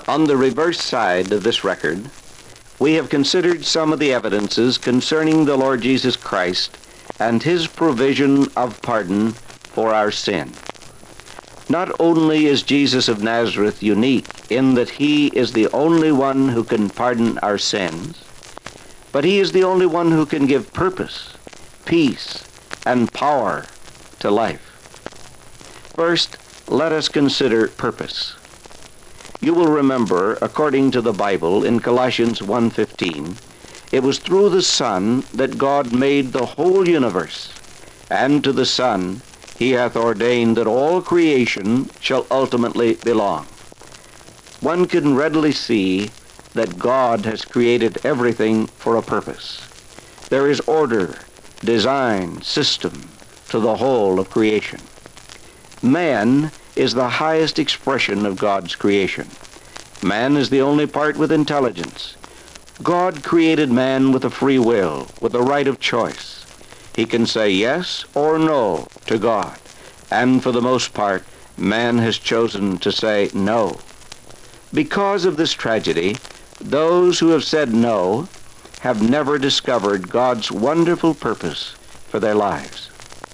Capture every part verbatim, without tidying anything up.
On the reverse side of this record, we have considered some of the evidences concerning the Lord Jesus Christ and his provision of pardon for our sin. Not only is Jesus of Nazareth unique in that he is the only one who can pardon our sins, but he is the only one who can give purpose, peace, and power to life. First, let us consider purpose. You will remember, according to the Bible in Colossians one fifteen, it was through the Son that God made the whole universe, and to the Son he hath ordained that all creation shall ultimately belong. One can readily see that God has created everything for a purpose. There is order, design, system to the whole of creation. Man is the highest expression of God's creation. Man is the only part with intelligence. God created man with a free will, with a right of choice. He can say yes or no to God, and for the most part, man has chosen to say no. Because of this tragedy, those who have said no have never discovered God's wonderful purpose for their lives.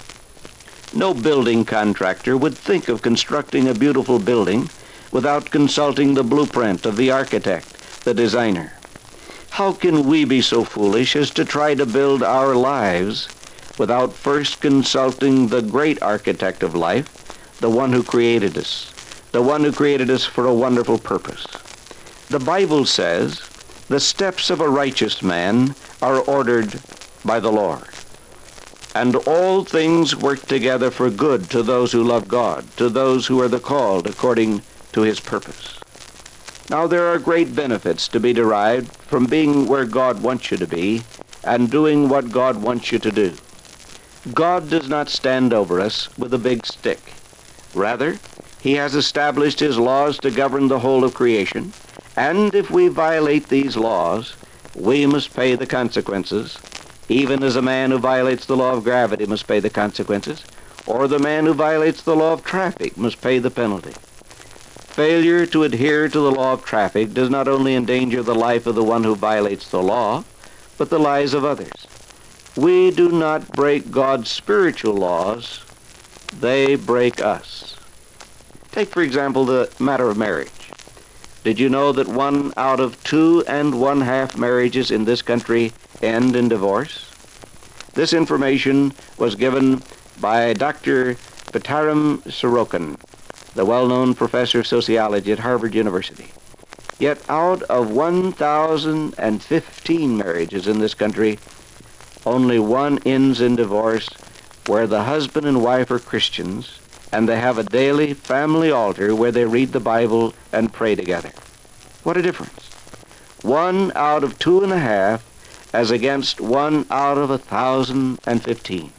No building contractor would think of constructing a beautiful building without consulting the blueprint of the architect, the designer. How can we be so foolish as to try to build our lives without first consulting the great architect of life, the one who created us, the one who created us for a wonderful purpose? The Bible says, "The steps of a righteous man are ordered by the Lord, and all things work together for good to those who love God, to those who are the called according to his purpose." Now, there are great benefits to be derived from being where God wants you to be and doing what God wants you to do. God does not stand over us with a big stick. Rather, he has established his laws to govern the whole of creation, and if we violate these laws, we must pay the consequences, even as a man who violates the law of gravity must pay the consequences, or the man who violates the law of traffic must pay the penalty. Failure to adhere to the law of traffic does not only endanger the life of the one who violates the law, but the lives of others. We do not break God's spiritual laws, they break us. Take, for example, the matter of marriage. Did you know that one out of two and one-half marriages in this country end in divorce? This information was given by Doctor Pitaram Sorokin, the well-known professor of sociology at Harvard University. Yet out of one thousand fifteen marriages in this country, only one ends in divorce where the husband and wife are Christians and they have a daily family altar where they read the Bible and pray together. What a difference. One out of two and a half as against one out of a thousand and fifteen.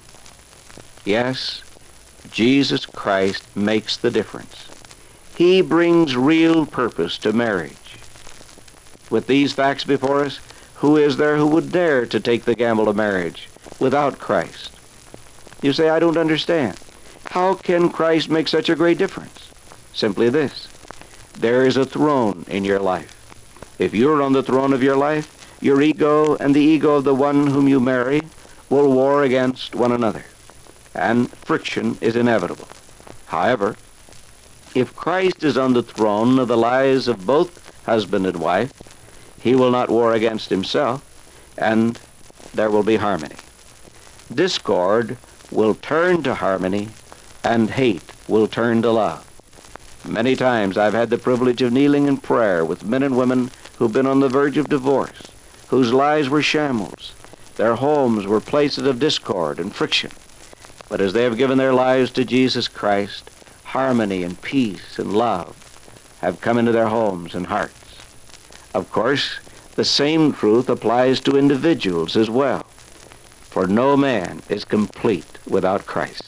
Yes, Jesus Christ makes the difference. He brings real purpose to marriage. With these facts before us, who is there who would dare to take the gamble of marriage without Christ? You say, I don't understand. How can Christ make such a great difference? Simply this. There is a throne in your life. If you're on the throne of your life, your ego and the ego of the one whom you marry will war against one another, and friction is inevitable. However, if Christ is on the throne of the lives of both husband and wife, he will not war against himself, and there will be harmony. Discord will turn to harmony, and hate will turn to love. Many times I've had the privilege of kneeling in prayer with men and women who've been on the verge of divorce, whose lives were shambles. Their homes were places of discord and friction. But as they have given their lives to Jesus Christ, harmony and peace and love have come into their homes and hearts. Of course, the same truth applies to individuals as well, for no man is complete without Christ.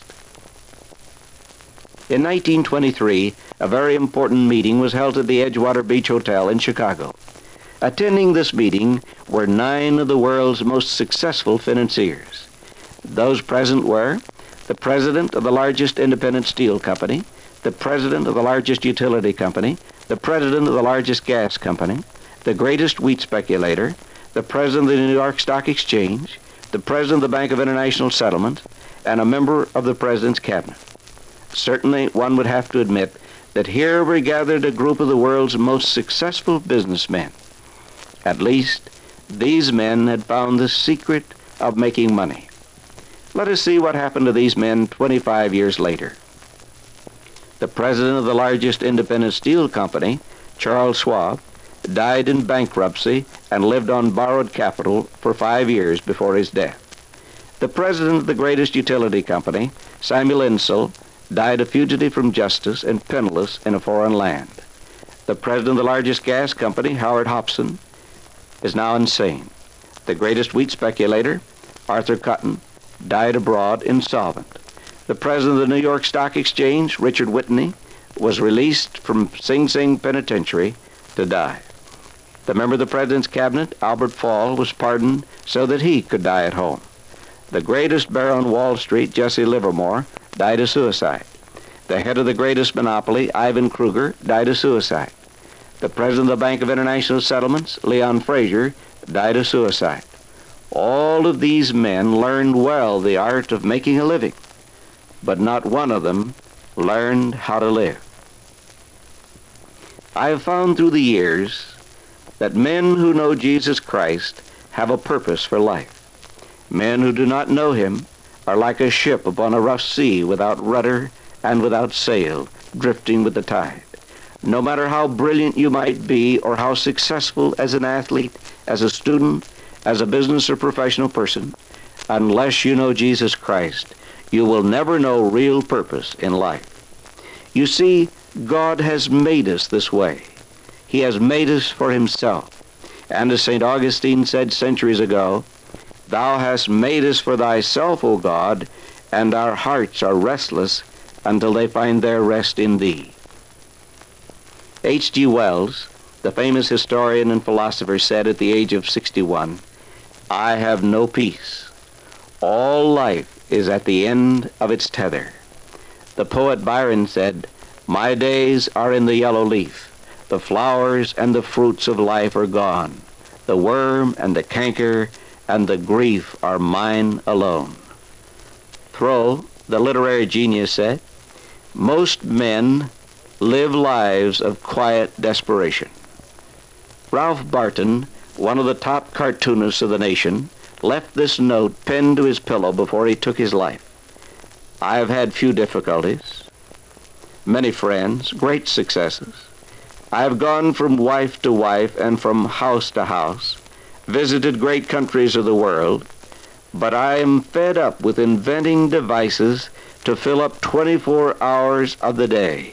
In nineteen twenty-three, a very important meeting was held at the Edgewater Beach Hotel in Chicago. Attending this meeting were nine of the world's most successful financiers. Those present were the president of the largest independent steel company, the president of the largest utility company, the president of the largest gas company, the greatest wheat speculator, the president of the New York Stock Exchange, the president of the Bank of International Settlement, and a member of the president's cabinet. Certainly, one would have to admit that here were gathered a group of the world's most successful businessmen. At least, these men had found the secret of making money. Let us see what happened to these men twenty-five years later. The president of the largest independent steel company, Charles Schwab, died in bankruptcy and lived on borrowed capital for five years before his death. The president of the greatest utility company, Samuel Insull, died a fugitive from justice and penniless in a foreign land. The president of the largest gas company, Howard Hopson, is now insane. The greatest wheat speculator, Arthur Cotton, died abroad insolvent. The president of the New York Stock Exchange, Richard Whitney, was released from Sing Sing Penitentiary to die. The member of the president's cabinet, Albert Fall, was pardoned so that he could die at home. The greatest bear on Wall Street, Jesse Livermore, died of suicide. The head of the greatest monopoly, Ivan Kruger, died of suicide. The president of the Bank of International Settlements, Leon Fraser, died of suicide. All of these men learned well the art of making a living, but not one of them learned how to live. I have found through the years that men who know Jesus Christ have a purpose for life. Men who do not know him are like a ship upon a rough sea without rudder and without sail, drifting with the tide. No matter how brilliant you might be or how successful as an athlete, as a student, as a business or professional person, unless you know Jesus Christ, you will never know real purpose in life. You see, God has made us this way. He has made us for himself. And as Saint Augustine said centuries ago, "Thou hast made us for thyself, O God, and our hearts are restless until they find their rest in thee." H G Wells, the famous historian and philosopher, said at the age of sixty-one, "I have no peace. All life is at the end of its tether." The poet Byron said, "My days are in the yellow leaf. The flowers and the fruits of life are gone. The worm and the canker and the grief are mine alone." Thoreau, the literary genius, said, "Most men live lives of quiet desperation." Ralph Barton, one of the top cartoonists of the nation, left this note pinned to his pillow before he took his life. "I have had few difficulties, many friends, great successes. I have gone from wife to wife and from house to house, visited great countries of the world, but I am fed up with inventing devices to fill up twenty-four hours of the day."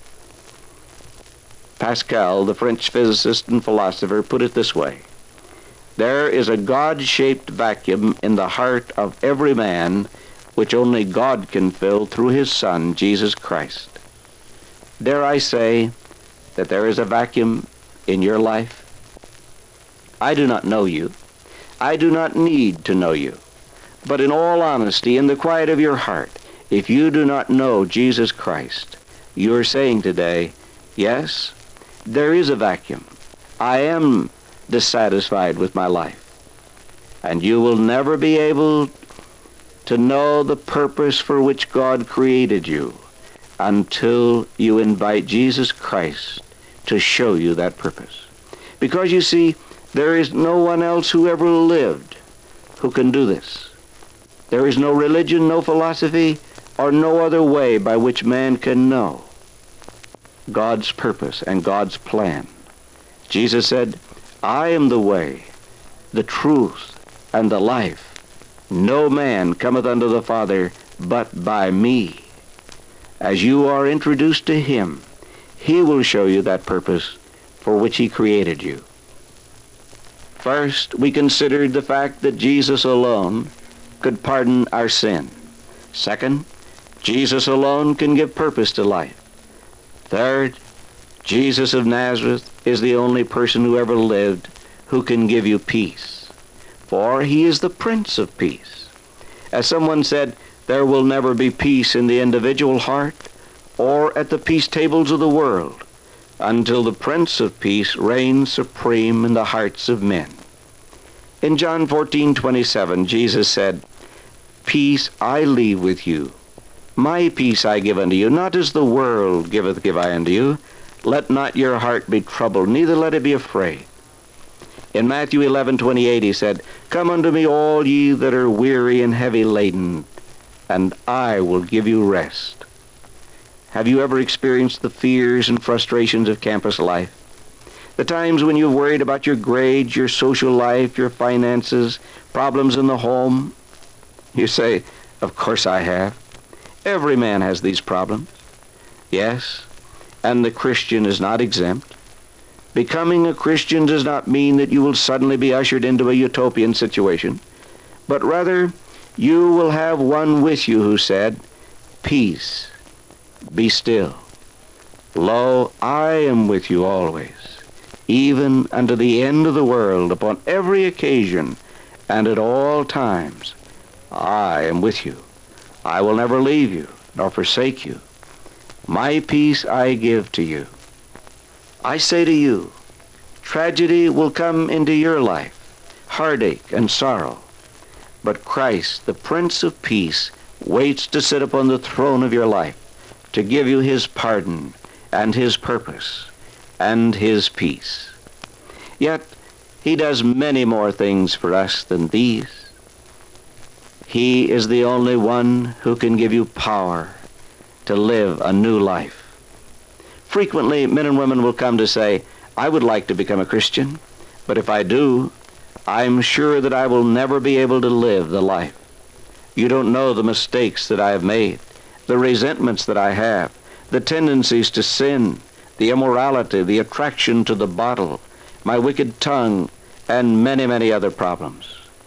Pascal, the French physicist and philosopher, put it this way: "There is a God-shaped vacuum in the heart of every man which only God can fill through his Son, Jesus Christ." Dare I say that there is a vacuum in your life? I do not know you. I do not need to know you. But in all honesty, in the quiet of your heart, if you do not know Jesus Christ, you are saying today, "Yes, there is a vacuum. I am dissatisfied with my life." And you will never be able to know the purpose for which God created you until you invite Jesus Christ to show you that purpose. Because you see, there is no one else who ever lived who can do this. There is no religion, no philosophy, or no other way by which man can know God's purpose and God's plan. Jesus said, "I am the way, the truth, and the life. No man cometh unto the Father but by me." As you are introduced to him, he will show you that purpose for which he created you. First, we considered the fact that Jesus alone could pardon our sin. Second, Jesus alone can give purpose to life. Third, Jesus of Nazareth is the only person who ever lived who can give you peace, for he is the Prince of Peace. As someone said, there will never be peace in the individual heart or at the peace tables of the world until the Prince of Peace reigns supreme in the hearts of men. In John fourteen twenty-seven, Jesus said, "Peace I leave with you. My peace I give unto you, not as the world giveth give I unto you. Let not your heart be troubled, neither let it be afraid." In Matthew eleven twenty-eight he said, "Come unto me all ye that are weary and heavy laden, and I will give you rest." Have you ever experienced the fears and frustrations of campus life? The times when you've worried about your grades, your social life, your finances, problems in the home? You say, "Of course I have." Every man has these problems. Yes, and the Christian is not exempt. Becoming a Christian does not mean that you will suddenly be ushered into a utopian situation, but rather you will have one with you who said, "Peace, be still. Lo, I am with you always, even unto the end of the world, upon every occasion, and at all times. I am with you. I will never leave you, nor forsake you. My peace I give to you." I say to you, tragedy will come into your life, heartache and sorrow, but Christ, the Prince of Peace, waits to sit upon the throne of your life, to give you his pardon and his purpose and his peace. Yet he does many more things for us than these. He is the only one who can give you power to live a new life. Frequently, men and women will come to say, "I would like to become a Christian, but if I do, I'm sure that I will never be able to live the life. You don't know the mistakes that I have made, the resentments that I have, the tendencies to sin, the immorality, the attraction to the bottle, my wicked tongue, and many, many other problems.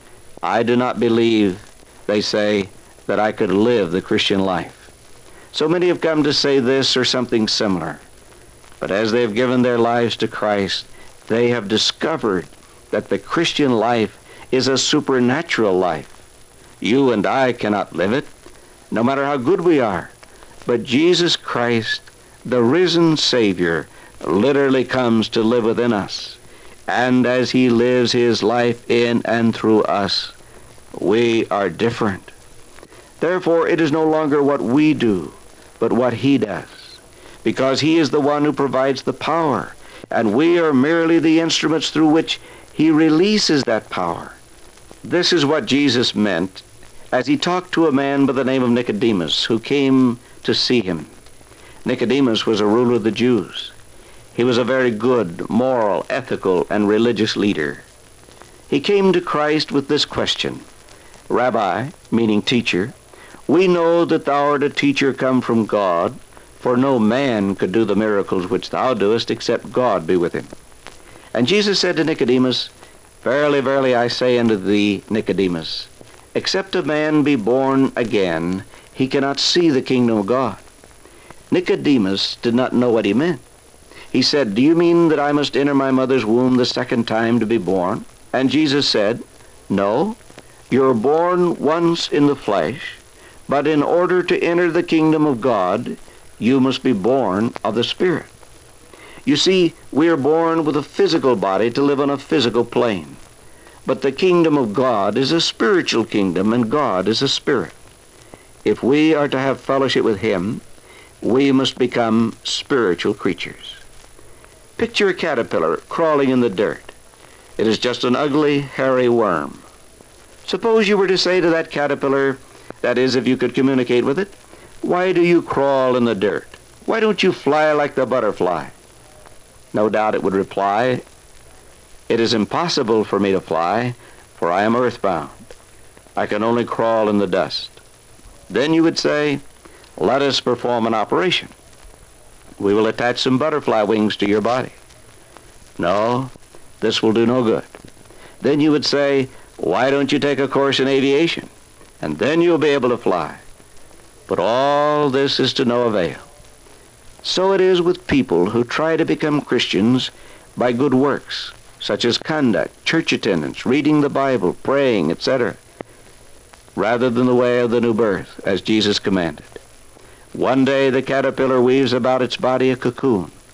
I do not believe," they say, "that I could live the Christian life." So many have come to say this or something similar. But as they have given their lives to Christ, they have discovered that the Christian life is a supernatural life. You and I cannot live it, no matter how good we are. But Jesus Christ, the risen Savior, literally comes to live within us. And as he lives his life in and through us, we are different. Therefore, it is no longer what we do, but what he does, because he is the one who provides the power, and we are merely the instruments through which he releases that power. This is what Jesus meant as he talked to a man by the name of Nicodemus, who came to see him. Nicodemus was a ruler of the Jews. He was a very good, moral, ethical, and religious leader. He came to Christ with this question, "Rabbi," meaning teacher, "we know that thou art a teacher come from God, for no man could do the miracles which thou doest except God be with him." And Jesus said to Nicodemus, "Verily, verily, I say unto thee, Nicodemus, except a man be born again, he cannot see the kingdom of God." Nicodemus did not know what he meant. He said, "Do you mean that I must enter my mother's womb the second time to be born?" And Jesus said, "No, you're born once in the flesh, but in order to enter the kingdom of God, you must be born of the Spirit." You see, we are born with a physical body to live on a physical plane. But the kingdom of God is a spiritual kingdom, and God is a spirit. If we are to have fellowship with him, we must become spiritual creatures. Picture a caterpillar crawling in the dirt. It is just an ugly, hairy worm. Suppose you were to say to that caterpillar, that is, if you could communicate with it, "Why do you crawl in the dirt? Why don't you fly like the butterfly?" No doubt it would reply, "It is impossible for me to fly, for I am earthbound. I can only crawl in the dust." Then you would say, "Let us perform an operation. We will attach some butterfly wings to your body." No, this will do no good. Then you would say, "Why don't you take a course in aviation? And then you'll be able to fly." But all this is to no avail. So it is with people who try to become Christians by good works, such as conduct, church attendance, reading the Bible, praying, et cetera, rather than the way of the new birth, as Jesus commanded. One day the caterpillar weaves about its body a cocoon,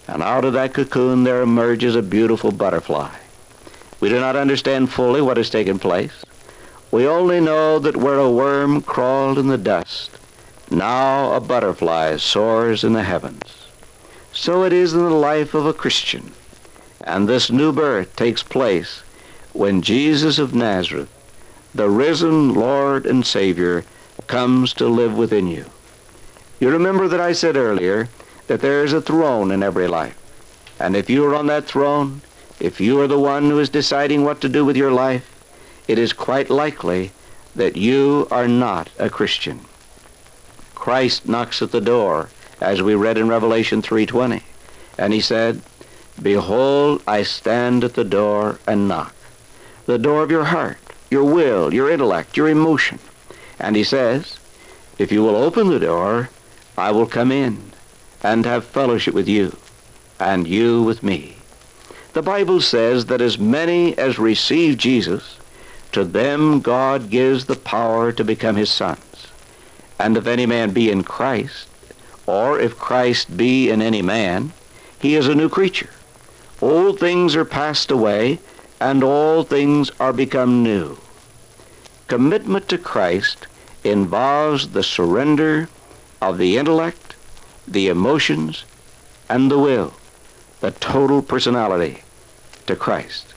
And out of that cocoon there emerges a beautiful butterfly. We do not understand fully what has taken place. We only know that where a worm crawled in the dust, now a butterfly soars in the heavens. So it is in the life of a Christian. And this new birth takes place when Jesus of Nazareth, the risen Lord and Savior, comes to live within you. You remember that I said earlier that there is a throne in every life. And if you are on that throne, if you are the one who is deciding what to do with your life, it is quite likely that you are not a Christian. Christ knocks at the door, as we read in Revelation three twenty. And he said, "Behold, I stand at the door and knock." The door of your heart, your will, your intellect, your emotion. And he says, if you will open the door, I will come in and have fellowship with you, and you with me. The Bible says that as many as receive Jesus, to them God gives the power to become his sons. And if any man be in Christ, or if Christ be in any man, he is a new creature. Old things are passed away, and all things are become new. Commitment to Christ involves the surrender of the intellect, the emotions, and the will, the total personality to Christ.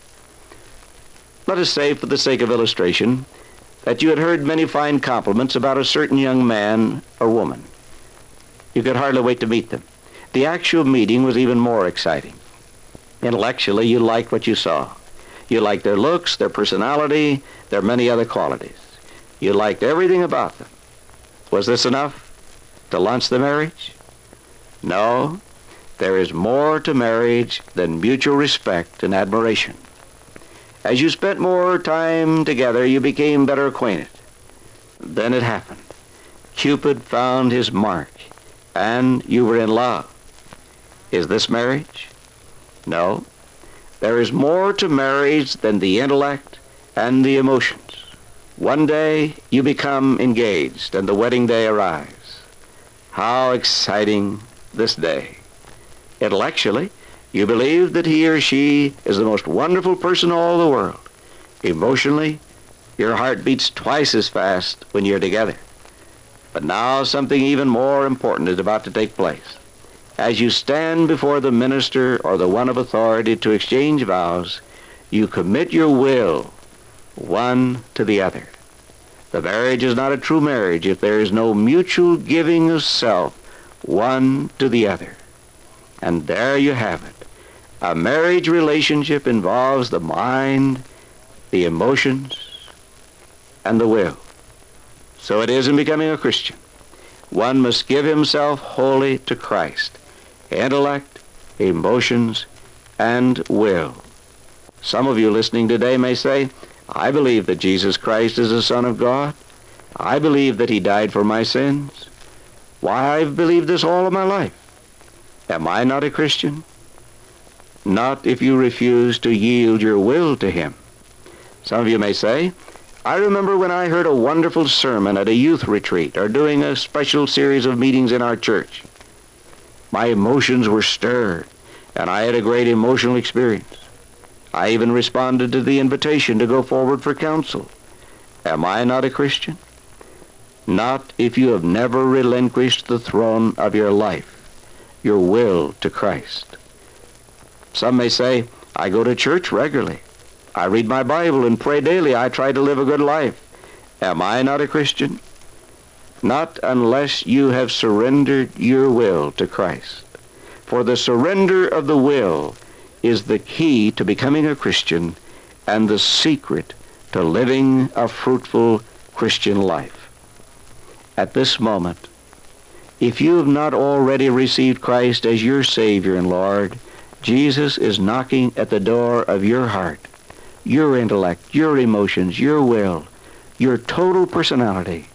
Let us say, for the sake of illustration, that you had heard many fine compliments about a certain young man or woman. You could hardly wait to meet them. The actual meeting was even more exciting. Intellectually, you liked what you saw. You liked their looks, their personality, their many other qualities. You liked everything about them. Was this enough to launch the marriage? No. There is more to marriage than mutual respect and admiration. As you spent more time together, you became better acquainted. Then it happened. Cupid found his mark, and you were in love. Is this marriage? No. There is more to marriage than the intellect and the emotions. One day you become engaged, and the wedding day arrives. How exciting this day. Intellectually, you believe that he or she is the most wonderful person in all the world. Emotionally, your heart beats twice as fast when you're together. But now something even more important is about to take place. As you stand before the minister or the one of authority to exchange vows, you commit your will one to the other. The marriage is not a true marriage if there is no mutual giving of self one to the other. And there you have it. A marriage relationship involves the mind, the emotions, and the will. So it is in becoming a Christian. One must give himself wholly to Christ. Intellect, emotions, and will. Some of you listening today may say, I believe that Jesus Christ is the Son of God. I believe that he died for my sins. Why, I've believed this all of my life. Am I not a Christian? Not if you refuse to yield your will to him. Some of you may say, I remember when I heard a wonderful sermon at a youth retreat or doing a special series of meetings in our church. My emotions were stirred, and I had a great emotional experience. I even responded to the invitation to go forward for counsel. Am I not a Christian? Not if you have never relinquished the throne of your life, your will to Christ. Some may say, I go to church regularly. I read my Bible and pray daily. I try to live a good life. Am I not a Christian? Not unless you have surrendered your will to Christ. For the surrender of the will is the key to becoming a Christian and the secret to living a fruitful Christian life. At this moment, if you have not already received Christ as your Savior and Lord, Jesus is knocking at the door of your heart, your intellect, your emotions, your will, your total personality.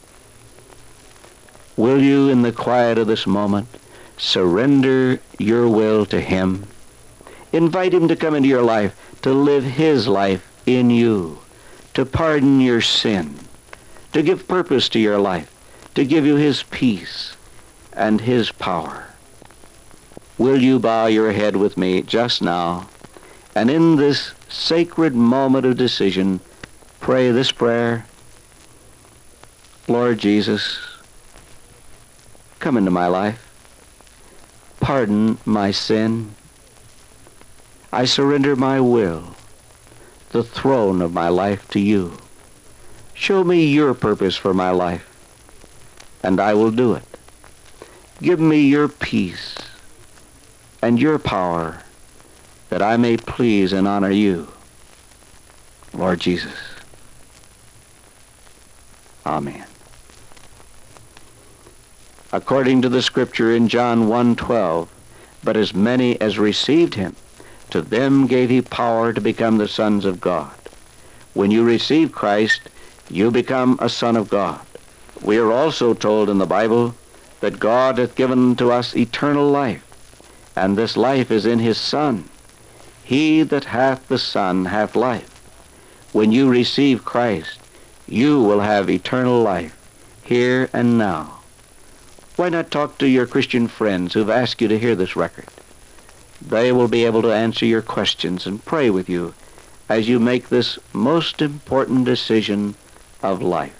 Will you, in the quiet of this moment, surrender your will to him? Invite him to come into your life, to live his life in you, to pardon your sin, to give purpose to your life, to give you his peace and his power. will you bow your head with me just now, and in this sacred moment of decision, pray this prayer? Lord Jesus, come into my life. Pardon my sin. I surrender my will, the throne of my life to you. Show me your purpose for my life, and I will do it. Give me your peace and your power, that I may please and honor you, Lord Jesus. Amen. According to the scripture in John one twelve, but as many as received him, to them gave he power to become the sons of God. When you receive Christ, you become a son of God. We are also told in the Bible that God hath given to us eternal life, and this life is in his Son. He that hath the Son hath life. When you receive Christ, you will have eternal life, here and now. Why not talk to your Christian friends who've asked you to hear this record? They will be able to answer your questions and pray with you as you make this most important decision of life.